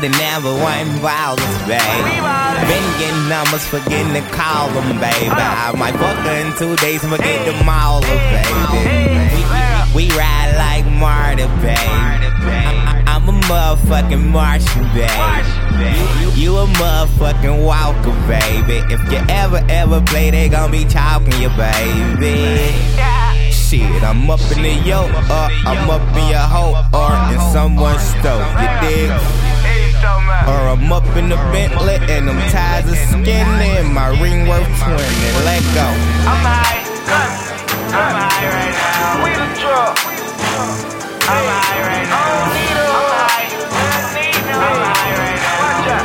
the number one ballers, babe. Been getting numbers, forgetting to call them, baby. I might fuck her in 2 days and forget them all, baby. We ride like Marta, babe. I'm a motherfucking Martian, babe. You a motherfucking Walker, baby. If you ever play, they gon' be talking you, baby. Shit, I'm up in the yo, I'm up in your hoe, or in someone's stove, you dig? Or I'm up in the Bentley and them ties are skinny and my ring worth 20, let go. I'm high, I'm high right now. We the drug. I'm high right now. I don't need a I'm high right now. Watch out.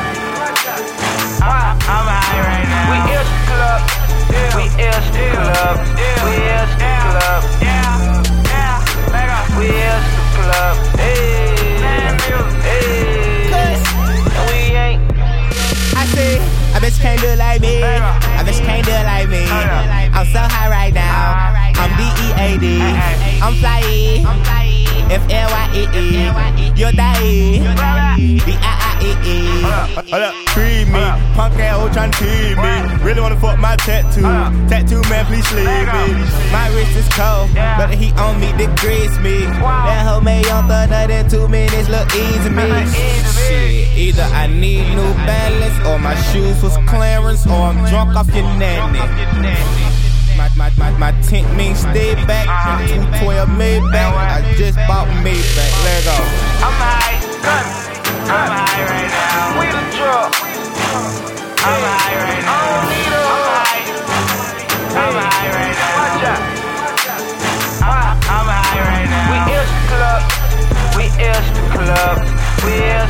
I'm high right now. We is the club. We is the club. We is the club. We is the club. We ain't. I see, I bet you can't do it like me. I bet you can't do it like me. I'm so high right now. I'm D-E-A-D. I'm fly. F-L-Y-E-E. You're dying. D-I-I-E-E. Hold up, free me. Punk ass hoe tryna tease me. Really wanna fuck my tattoo. Tattoo man, please sleep me. My wrist is cold, but the heat on me degrees me. That hoe made on thunder in 2 minutes look easy me. Shit, either I need New Balance or my shoes was clearance or I'm drunk off your nanny. My tent means stay back. 212 Maybach. I just bought Maybach. Let go. I'm high, I'm high right now. We the drug. I'm high right now. I don't need a I'm high right now. Watch out. I'm high right now. We is the club. We is the club. We is